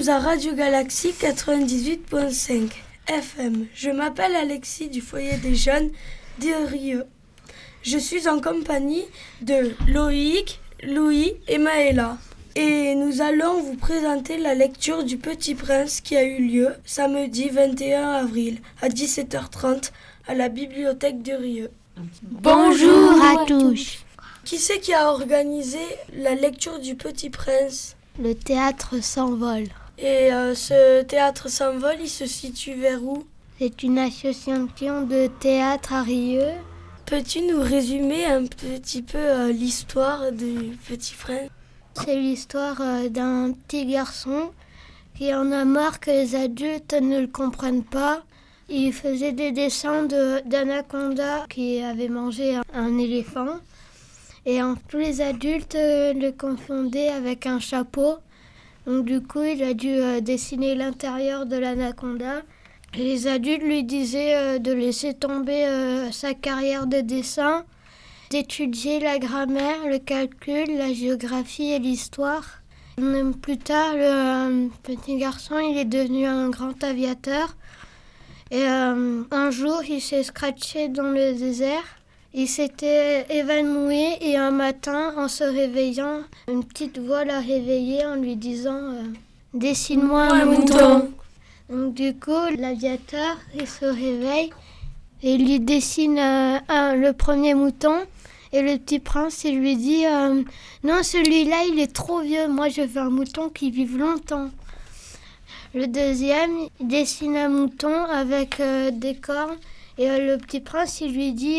sommes à Radio Galaxie 98.5 FM. Je m'appelle Alexis du foyer des jeunes de Rieux. Je suis en compagnie de Loïc, Louis et Maëla. Et nous allons vous présenter la lecture du Petit Prince qui a eu lieu samedi 21 avril à 17h30 à la bibliothèque de Rieux. Bonjour à tous. Qui c'est qui a organisé la lecture du Petit Prince ? Le théâtre s'envole. Et ce théâtre s'envole, il se situe vers où ? C'est une association de théâtre à Rieux. Peux-tu nous résumer un petit peu l'histoire du Petit Prince ? C'est l'histoire d'un petit garçon qui en a marre que les adultes ne le comprennent pas. Il faisait des dessins d'anaconda qui avait mangé un éléphant. Et tous les adultes le confondaient avec un chapeau. Donc du coup, il a dû dessiner l'intérieur de l'anaconda. Et les adultes lui disaient de laisser tomber sa carrière de dessin, d'étudier la grammaire, le calcul, la géographie et l'histoire. Même plus tard, le petit garçon, il est devenu un grand aviateur. Et un jour, il s'est scratché dans le désert. Il s'était évanoui et un matin, en se réveillant, une petite voix l'a réveillé en lui disant « Dessine-moi un mouton ». Donc du coup, l'aviateur, il se réveille et il lui dessine le premier mouton. Et le petit prince, il lui dit « Non, celui-là, il est trop vieux. Moi, je veux un mouton qui vive longtemps. » Le deuxième, il dessine un mouton avec des cornes. Et le petit prince, il lui dit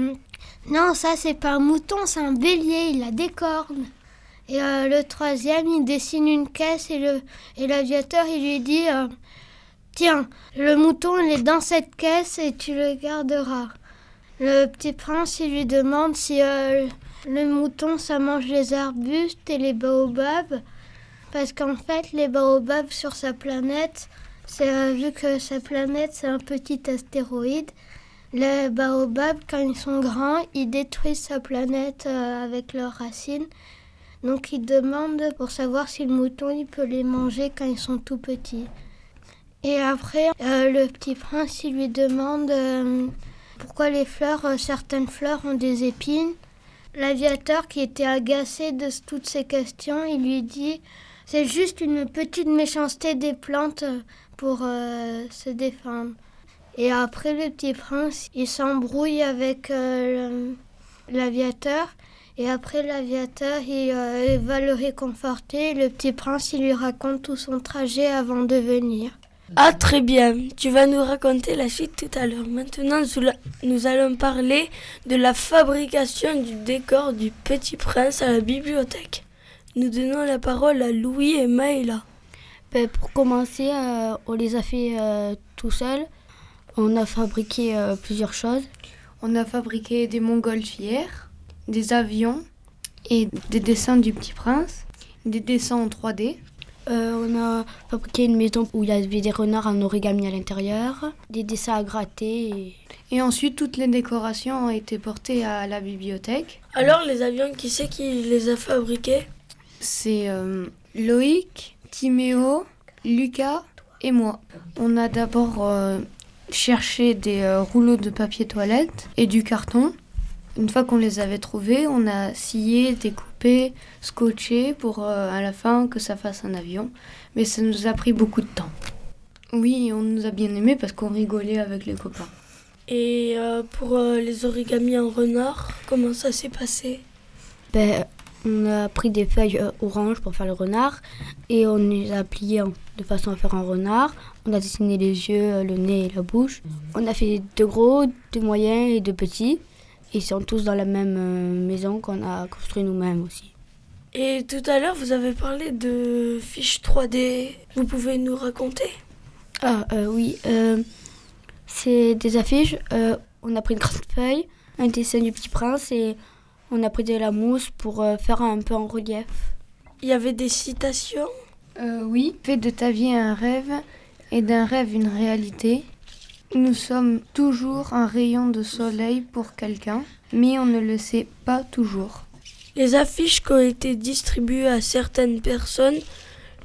non, ça, c'est pas un mouton, c'est un bélier, il a des cornes. » Et le troisième, il dessine une caisse et l'aviateur, il lui dit tiens, le mouton, il est dans cette caisse et tu le garderas. Le petit prince, il lui demande si le mouton, ça mange les arbustes et les baobabs. Parce qu'en fait, les baobabs sur sa planète, vu que sa planète, c'est un petit astéroïde, les baobabs, quand ils sont grands, ils détruisent sa planète avec leurs racines. Donc, il demande pour savoir si le mouton, il peut les manger quand ils sont tout petits. Et après, le petit prince, il lui demande pourquoi certaines fleurs ont des épines. L'aviateur, qui était agacé de toutes ces questions, il lui dit « C'est juste une petite méchanceté des plantes pour se défendre. » Et après, le petit prince, il s'embrouille avec l'aviateur. Et après, l'aviateur, il va le réconforter. Le petit prince, il lui raconte tout son trajet avant de venir. Ah, très bien. Tu vas nous raconter la suite tout à l'heure. Maintenant, nous allons parler de la fabrication du décor du Petit Prince à la bibliothèque. Nous donnons la parole à Louis et Maëla. Pour commencer, on les a fait tout seuls. On a fabriqué plusieurs choses. On a fabriqué des montgolfières, des avions et des dessins du Petit Prince, des dessins en 3D. On a fabriqué une maison où il y avait des renards en origami à l'intérieur, des dessins à gratter. Et ensuite, toutes les décorations ont été portées à la bibliothèque. Alors, les avions, qui c'est qui les a fabriqués ? C'est Loïc, Timéo, Lucas et moi. On a d'abord cherché des rouleaux de papier toilette et du carton. Une fois qu'on les avait trouvés, on a scié, découpé, scotché pour à la fin que ça fasse un avion. Mais ça nous a pris beaucoup de temps. Oui, on nous a bien aimés parce qu'on rigolait avec les copains. Et pour les origamis en renard, comment ça s'est passé ? On a pris des feuilles oranges pour faire le renard et on les a pliées de façon à faire un renard. On a dessiné les yeux, le nez et la bouche. On a fait de gros, de moyens et de petits. Ils sont tous dans la même maison qu'on a construit nous-mêmes aussi. Et tout à l'heure, vous avez parlé de fiches 3D. Vous pouvez nous raconter ? Oui, c'est des affiches. On a pris une grande feuille, un dessin du Petit Prince et on a pris de la mousse pour faire un peu en relief. Il y avait des citations ? Oui, fais de ta vie un rêve et d'un rêve une réalité. Nous sommes toujours un rayon de soleil pour quelqu'un, mais on ne le sait pas toujours. Les affiches qui ont été distribuées à certaines personnes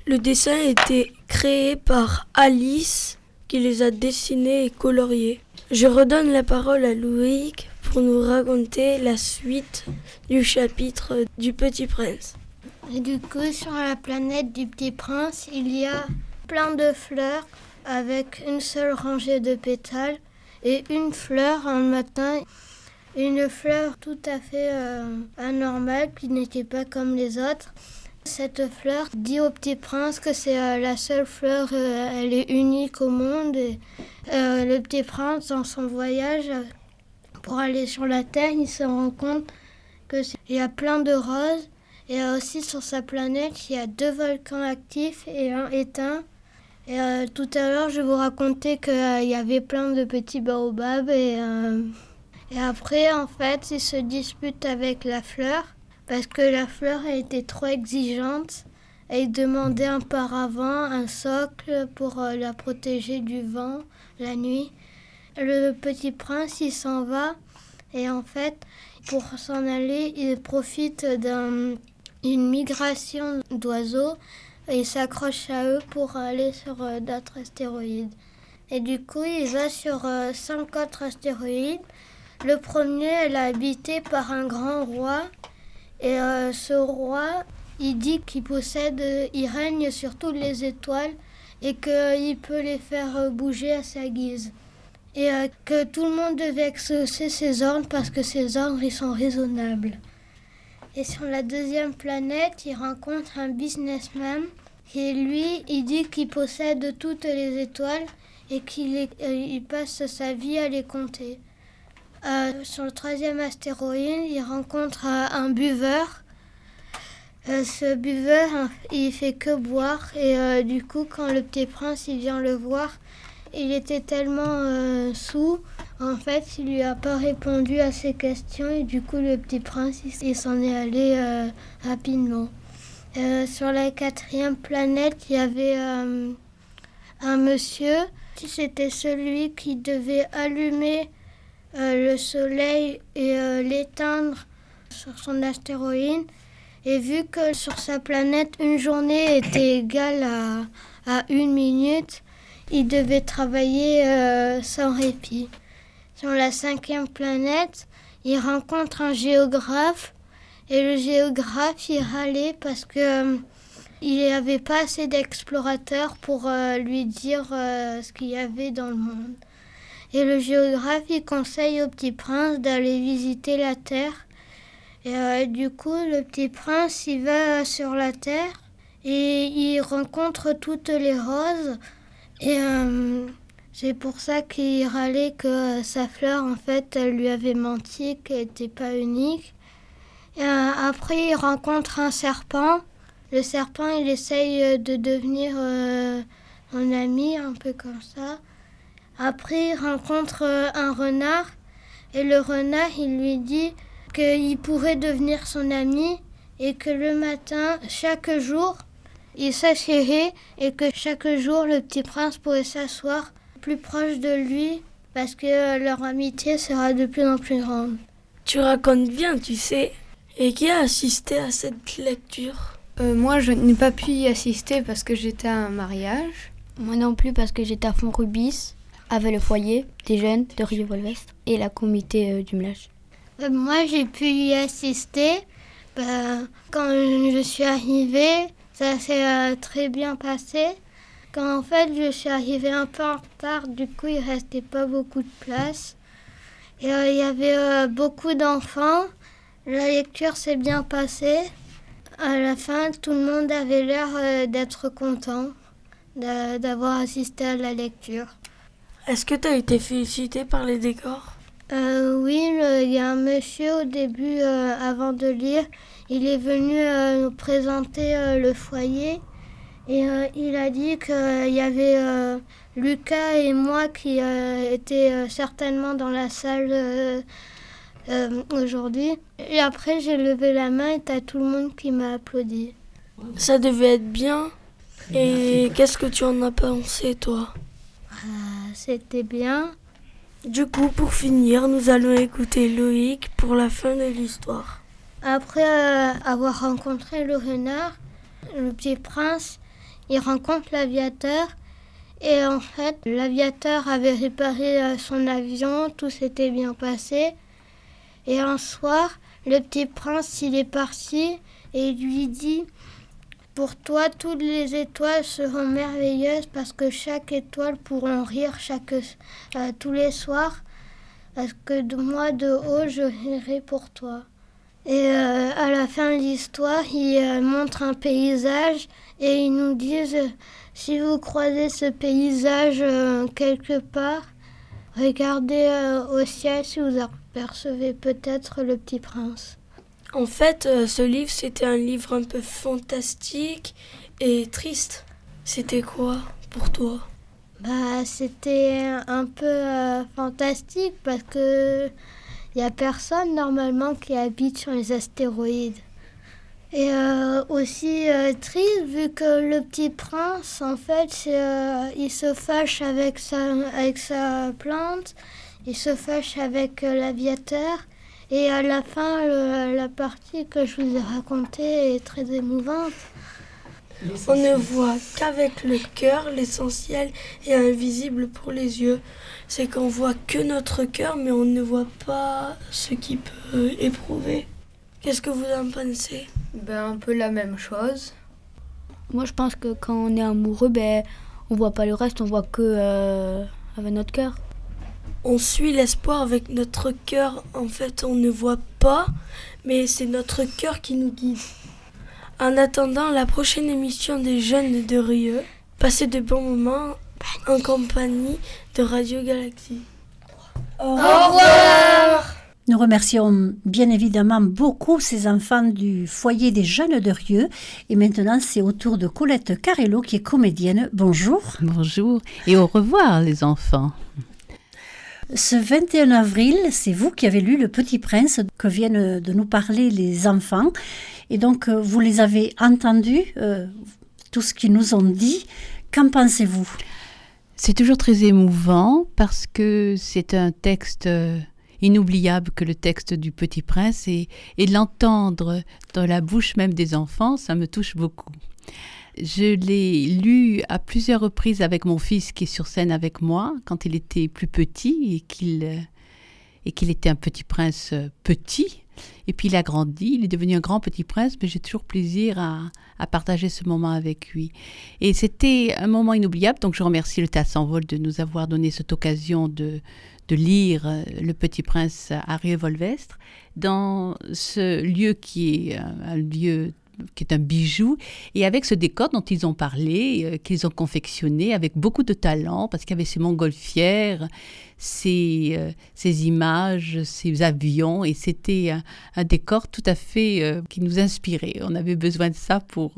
Le dessin a été créé par Alice qui les a dessinés et coloriés. Je redonne la parole à Loïc pour nous raconter la suite du chapitre du Petit Prince. Et du coup, sur la planète du Petit Prince, il y a plein de fleurs avec une seule rangée de pétales et une fleur un matin. Une fleur tout à fait anormale qui n'était pas comme les autres. Cette fleur dit au Petit Prince que c'est la seule fleur, elle est unique au monde. Et, le Petit Prince, dans son voyage pour aller sur la Terre, il se rend compte qu'il y a plein de roses. Et aussi sur sa planète, il y a 2 volcans actifs et un éteint. Et tout à l'heure, je vous racontais qu'il y avait plein de petits baobabs. Et après, en fait, il se dispute avec la fleur parce que la fleur a été trop exigeante. Elle demandait auparavant un socle pour la protéger du vent la nuit. Le Petit Prince, il s'en va et en fait, pour s'en aller, il profite d'une migration d'oiseaux et il s'accroche à eux pour aller sur d'autres astéroïdes. Et du coup, il va sur 5 autres astéroïdes. Le premier, elle est habité par un grand roi. Et ce roi, il dit qu'il il règne sur toutes les étoiles et qu'il peut les faire bouger à sa guise. Et que tout le monde devait exaucer ses ordres parce que ses ordres, ils sont raisonnables. Et sur la deuxième planète, il rencontre un businessman et lui, il dit qu'il possède toutes les étoiles et qu'il passe sa vie à les compter. Sur le 3e astéroïde, il rencontre un buveur. Ce buveur, il fait que boire et du coup, quand le Petit Prince il vient le voir, il était tellement saoul. En fait, il lui a pas répondu à ses questions et du coup, le Petit Prince il s'en est allé rapidement. Sur la 4e planète, il y avait un monsieur. C'était celui qui devait allumer le soleil et l'éteindre sur son astéroïde. Et vu que sur sa planète, une journée était égale à 1 minute, il devait travailler sans répit. Sur la 5e planète, il rencontre un géographe. Et le géographe, il râlait parce que il n'y avait pas assez d'explorateurs pour lui dire ce qu'il y avait dans le monde. Et le géographe, il conseille au Petit Prince d'aller visiter la Terre. Et du coup, le Petit Prince, il va sur la Terre et il rencontre toutes les roses. Et c'est pour ça qu'il râlait que sa fleur, en fait, elle lui avait menti, qu'elle n'était pas unique. Et après, il rencontre un serpent. Le serpent, il essaye de devenir un ami, un peu comme ça. Après, il rencontre un renard. Et le renard, il lui dit qu'il pourrait devenir son ami et que le matin, chaque jour, il s'assierait et que chaque jour, le Petit Prince pourrait s'asseoir plus proche de lui parce que leur amitié sera de plus en plus grande. Tu racontes bien, tu sais. Et qui a assisté à cette lecture ? Moi, je n'ai pas pu y assister parce que j'étais à un mariage. Moi non plus parce que j'étais à Font-Rubis avec le foyer des jeunes de Rieux-Volvestre et la comité du Mlage. Moi, j'ai pu y assister. Quand je suis arrivée, ça s'est très bien passé. Quand en fait, je suis arrivée un peu en retard, du coup, il ne restait pas beaucoup de place. Et il y avait beaucoup d'enfants. La lecture s'est bien passée. À la fin, tout le monde avait l'air d'être content d'avoir assisté à la lecture. Est-ce que tu as été félicitée par les décors ? Oui, il y a un monsieur au début, avant de lire, il est venu nous présenter le foyer et il a dit qu'il y avait Lucas et moi qui étaient certainement dans la salle aujourd'hui. Et après, j'ai levé la main et t'as tout le monde qui m'a applaudi. Ça devait être bien. Et qu'est-ce que tu en as pensé, toi ? C'était bien. Du coup, pour finir, nous allons écouter Loïc pour la fin de l'histoire. Après avoir rencontré le renard, le Petit Prince, il rencontre l'aviateur. Et en fait, l'aviateur avait réparé son avion, tout s'était bien passé. Et un soir, le petit prince, il est parti et il lui dit « Pour toi, toutes les étoiles seront merveilleuses parce que chaque étoile pourra rire tous les soirs. Parce que moi, de haut, je rirai pour toi. » Et à la fin de l'histoire, il montre un paysage et ils nous disent si vous croisez ce paysage quelque part, regardez au ciel si vous apercevez peut-être le petit prince. En fait, ce livre, c'était un livre un peu fantastique et triste. C'était quoi pour toi ? C'était un peu fantastique parce que il n'y a personne normalement qui habite sur les astéroïdes. Et aussi triste vu que le petit prince, en fait, il se fâche avec sa plante, il se fâche avec l'aviateur. Et à la fin, la partie que je vous ai racontée est très émouvante. On ne voit qu'avec le cœur, l'essentiel est invisible pour les yeux. C'est qu'on voit que notre cœur, mais on ne voit pas ce qu'il peut éprouver. Qu'est-ce que vous en pensez ? Un peu la même chose. Moi, je pense que quand on est amoureux, on voit pas le reste, on voit que avec notre cœur. On suit l'espoir avec notre cœur. En fait, on ne voit pas, mais c'est notre cœur qui nous guide. En attendant la prochaine émission des Jeunes de Rieux, passez de bons moments en compagnie de Radio Galaxie. Au revoir. Nous remercions bien évidemment beaucoup ces enfants du foyer des Jeunes de Rieux. Et maintenant, c'est au tour de Colette Carello qui est comédienne. Bonjour. Bonjour et au revoir les enfants. Ce 21 avril, c'est vous qui avez lu Le Petit Prince que viennent de nous parler les enfants. Et donc, vous les avez entendus, tout ce qu'ils nous ont dit. Qu'en pensez-vous ? C'est toujours très émouvant parce que c'est un texte inoubliable que le texte du Petit Prince et l'entendre dans la bouche même des enfants, ça me touche beaucoup. Je l'ai lu à plusieurs reprises avec mon fils qui est sur scène avec moi quand il était plus petit et qu'il était un petit prince petit. Et puis il a grandi, il est devenu un grand petit prince, mais j'ai toujours plaisir à partager ce moment avec lui. Et c'était un moment inoubliable, donc je remercie le Théâtre S'envole de nous avoir donné cette occasion de lire Le Petit Prince à Rieux-Volvestre, dans ce lieu qui est un lieu qui est un bijou, et avec ce décor dont ils ont parlé, qu'ils ont confectionné avec beaucoup de talent, parce qu'il y avait ces montgolfières, ces images, ces avions, et c'était un décor tout à fait qui nous inspirait. On avait besoin de ça pour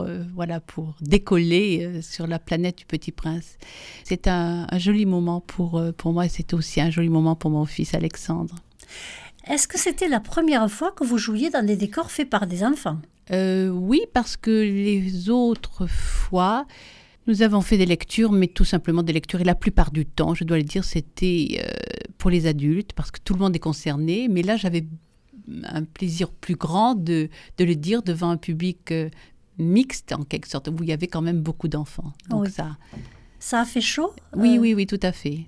décoller sur la planète du Petit Prince. C'est un joli moment pour moi, et c'était aussi un joli moment pour mon fils Alexandre. Est-ce que c'était la première fois que vous jouiez dans des décors faits par des enfants ? Oui, parce que les autres fois, nous avons fait des lectures, mais tout simplement des lectures. Et la plupart du temps, je dois le dire, c'était pour les adultes, parce que tout le monde est concerné. Mais là, j'avais un plaisir plus grand de le dire devant un public mixte, en quelque sorte, où il y avait quand même beaucoup d'enfants. Donc oui. Ça a fait chaud ? Oui, tout à fait.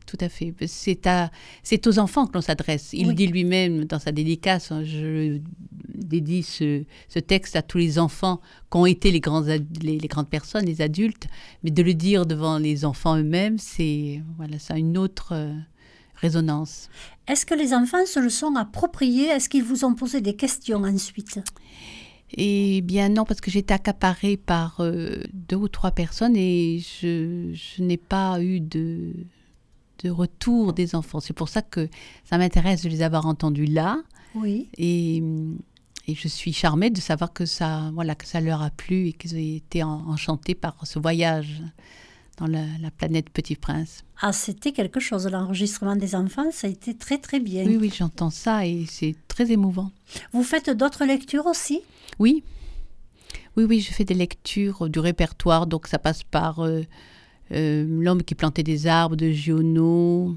C'est aux enfants que l'on s'adresse. Il dit lui-même dans sa dédicace, je dédie ce texte à tous les enfants qui ont été les grandes personnes, les adultes, mais de le dire devant les enfants eux-mêmes, ça a une autre résonance. Est-ce que les enfants se le sont appropriés ? Est-ce qu'ils vous ont posé des questions ensuite ? Eh bien non, parce que j'ai été accaparée par 2 ou 3 personnes et je n'ai pas eu de retour des enfants. C'est pour ça que ça m'intéresse de les avoir entendus là. Oui. Et je suis charmée de savoir que ça leur a plu et qu'ils ont été enchantés par ce voyage dans la planète Petit Prince. Ah, c'était quelque chose, l'enregistrement des enfants, ça a été très très bien. Oui, j'entends ça et c'est très émouvant. Vous faites d'autres lectures aussi ? Oui, je fais des lectures du répertoire, donc ça passe par L'homme qui plantait des arbres de Giono,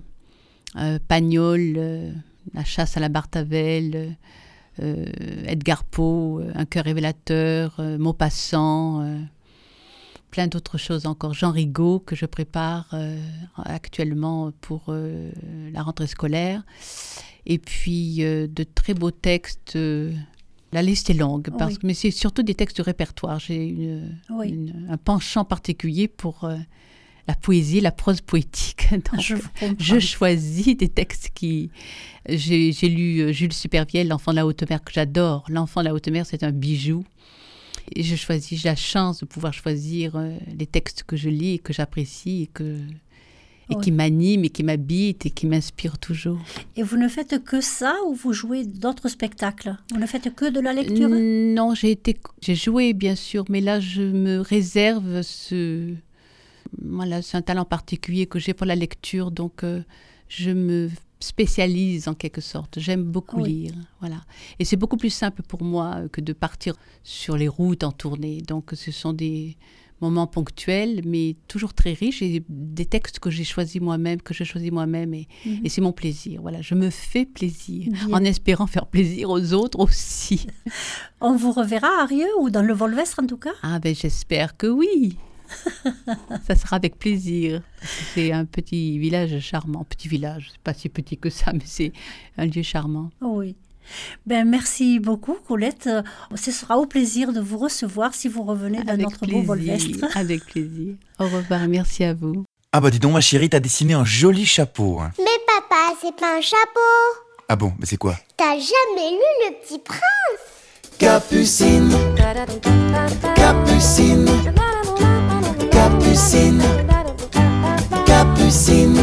Pagnol, La chasse à la Bartavel, Edgar Poe, Un cœur révélateur, Maupassant. plein d'autres choses encore. Jean Rigaud, que je prépare actuellement pour la rentrée scolaire. Et puis de très beaux textes. La liste est longue, mais c'est surtout des textes de répertoire. J'ai un penchant particulier pour la poésie, la prose poétique. Donc, je choisis des textes qui... J'ai lu Jules Supervielle, L'Enfant de la Haute Mer, que j'adore. L'Enfant de la Haute Mer, c'est un bijou. Et j'ai la chance de pouvoir choisir les textes que je lis et que j'apprécie et qui m'animent et qui m'habitent et qui m'inspirent toujours. Et vous ne faites que ça ou vous jouez d'autres spectacles? Vous ne faites que de la lecture? Non, j'ai joué bien sûr, mais là je me réserve c'est un talent particulier que j'ai pour la lecture, donc je me spécialise en quelque sorte. J'aime beaucoup lire, voilà. Et c'est beaucoup plus simple pour moi que de partir sur les routes en tournée. Donc ce sont des moments ponctuels, mais toujours très riches, et des textes que je choisis moi-même, et c'est mon plaisir. Voilà, je me fais plaisir, en espérant faire plaisir aux autres aussi. On vous reverra à Arieux ou dans le Volvestre en tout cas? Ah ben j'espère que oui. Ça sera avec plaisir. C'est un petit village charmant. Petit village, c'est pas si petit que ça, mais c'est un lieu charmant. Oui. Ben, merci beaucoup, Colette. Ce sera au plaisir de vous recevoir si vous revenez dans notre beau Volvestre. Avec plaisir. Au revoir, merci à vous. Ah bah dis donc, ma chérie, t'as dessiné un joli chapeau. Hein. Mais papa, c'est pas un chapeau. Ah bon, mais c'est quoi? T'as jamais lu Le Petit Prince? Capucine, Capucine, Capucine, Capucine.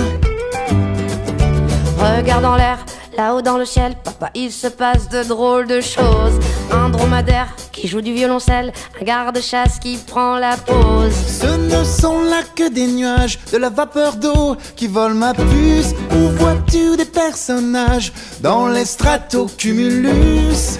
Regarde en l'air, là-haut dans le ciel, papa, il se passe de drôles de choses. Un dromadaire qui joue du violoncelle, un garde-chasse qui prend la pause. Ce ne sont là que des nuages, de la vapeur d'eau qui vole ma puce. Où vois-tu des personnages dans les stratocumulus?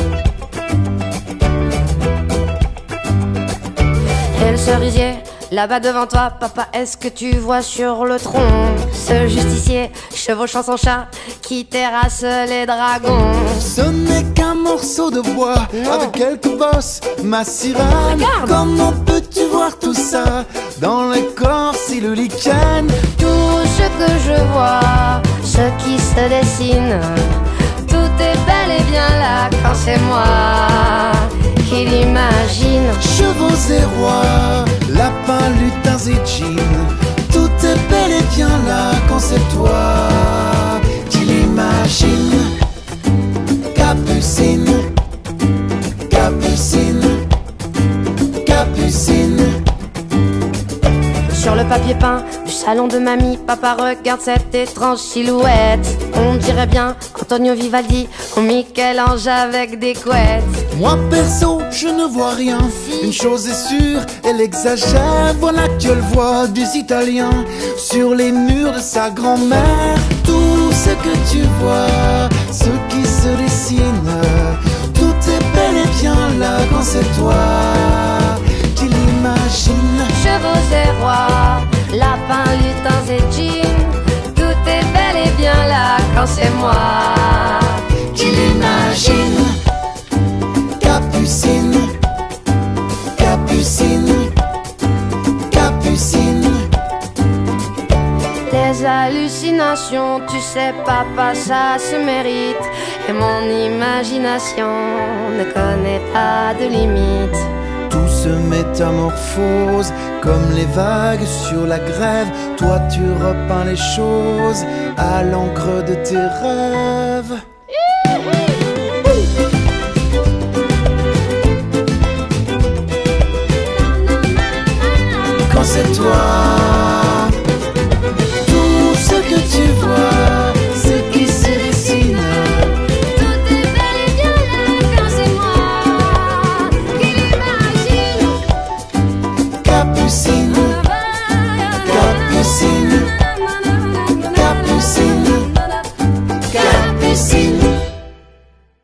Et le cerisier, là-bas devant toi, papa, est-ce que tu vois sur le tronc ce justicier chevauchant son chat qui terrasse les dragons? Ce n'est qu'un morceau de bois avec quelques bosses, ma sirène. Regarde. Comment peux-tu voir tout ça dans l'écorce et le lichen? Tout ce que je vois, ce qui se dessine, tout est bel et bien là quand c'est moi qui l'imagine. Chevaux et rois, lapins, lutins et djinns, tout est bel et bien là quand c'est toi qui l'imagine. Capucine, Capucine, Capucine. Sur le papier peint du salon de mamie, papa regarde cette étrange silhouette. On dirait bien Antonio Vivaldi ou Michel-Ange avec des couettes. Moi perso, je ne vois rien. Une chose est sûre, elle exagère. Voilà qu'elle voit des Italiens sur les murs de sa grand-mère. Tout ce que tu vois, ce qui se dessine, tout est bel et bien là quand c'est toi qui l'imagine. Chevaux et rois, lapins, lutins et djinns, tout est bel et bien là quand c'est moi qui l'imagine. Capucine, Capucine, Capucine. Les hallucinations, tu sais papa, ça se mérite. Et mon imagination ne connaît pas de limite. Tout se métamorphose comme les vagues sur la grève. Toi tu repeins les choses à l'encre de tes rêves.